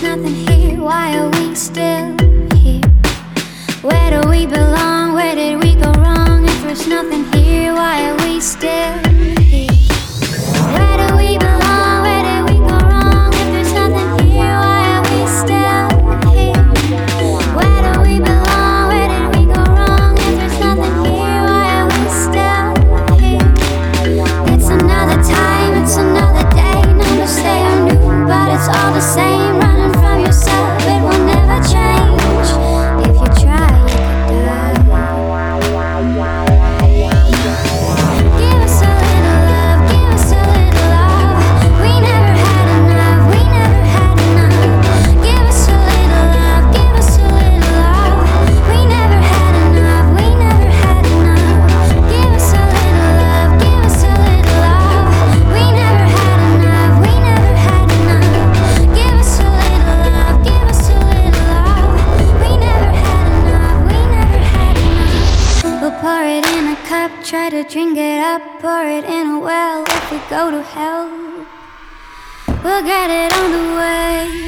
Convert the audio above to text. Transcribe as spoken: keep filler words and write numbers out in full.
there's nothing here, why are we still here? Where do we belong? Where did we go wrong? If there's nothing here, why are we still here? Where do we belong? Where did we go wrong? If there's nothing here, why are we still here? Where do we belong? Where did we go wrong? If there's nothing here, why are we still here? It's another time, it's another day. None to say I'm new, but it's all the same. Running from yourself, it will never change. If you try, you could die. Give us a little love, give us a little love. We never had enough, we never had enough. Give us a little love, give us a little love. We never had enough, we never had enough. Give us a little love, give us a little love. We never had enough, we never had enough. Give us a little love, give us a little love. We never had enough, we never had enough. We'll pour it in a cup, try to drink it up, pour it in a well. If we go to hell, we'll get it on the way.